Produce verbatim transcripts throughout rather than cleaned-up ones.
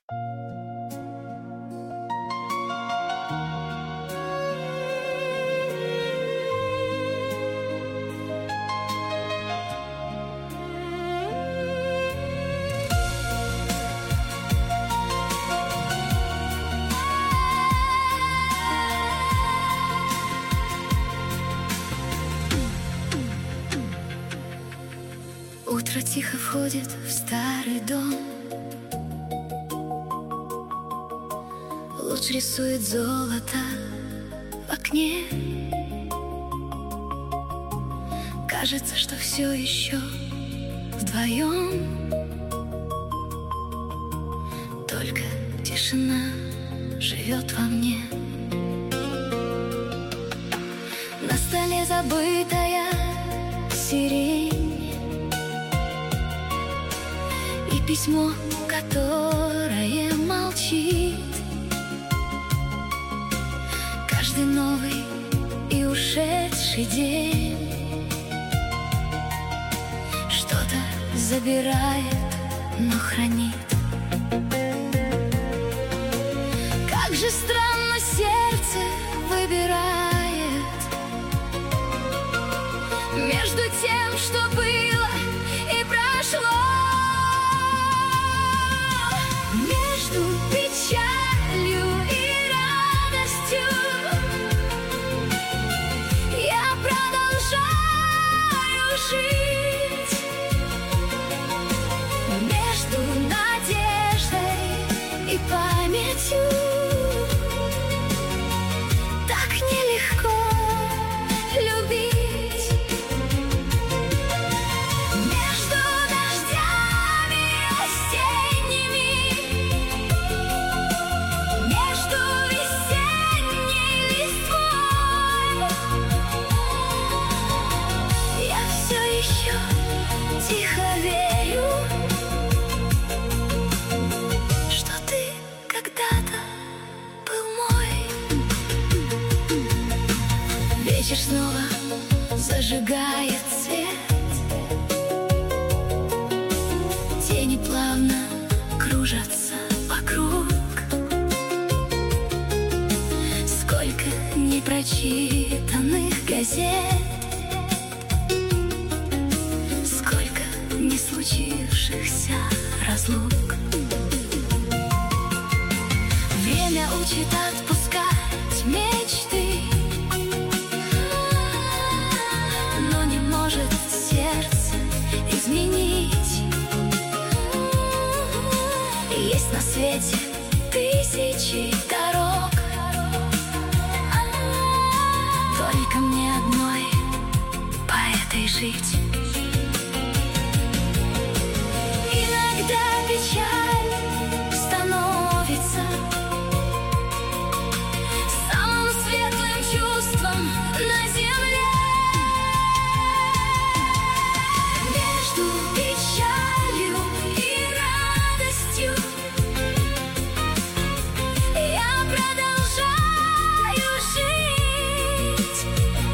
Утро тихо входит в старый дом. Луч рисует золото в окне. Кажется, что все еще вдвоем. Только тишина живет во мне. На столе забытая сирень и письмо, которое молчит. Каждый новый и ушедший день что-то забирает, но хранит. Как же странно сердце выбирает между тем, что было и прошло, между печалью и радостью. Я продолжаю жить между надеждой и памятью. Так нелегко любить между дождями осенними, между весенней листвой. Я все еще тихо верю, что ты когда-то был мой. Вечер снова зажигает свет, тени плавно кружатся вокруг. Сколько непрочитанных газет, сколько не случившихся разлук. Время учит отпускать мечты, но не может сердце изменить. Есть на свете тысячи дорог, только мне одной по этой жить. Иногда печаль становится самым светлым чувством на земле. Между печалью и радостью я продолжаю жить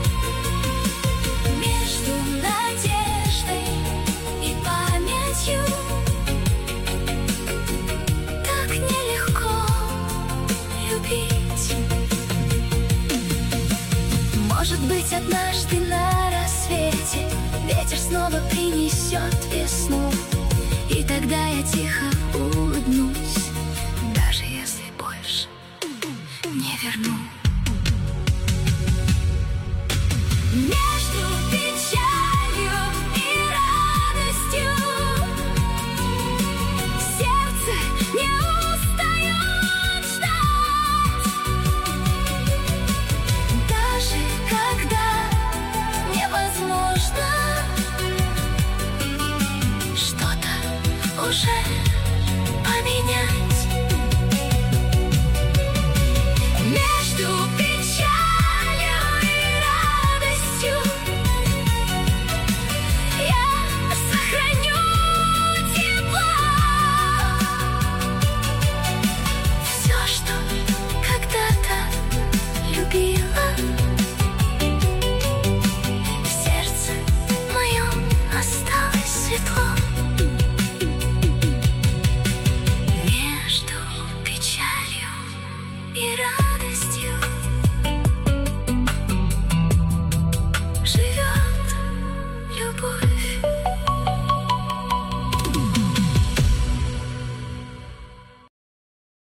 между надеждой и памятью. Так нелегко любить. Может быть, однажды на рассвете ветер снова принесет весну, и тогда я тихо улыбнусь.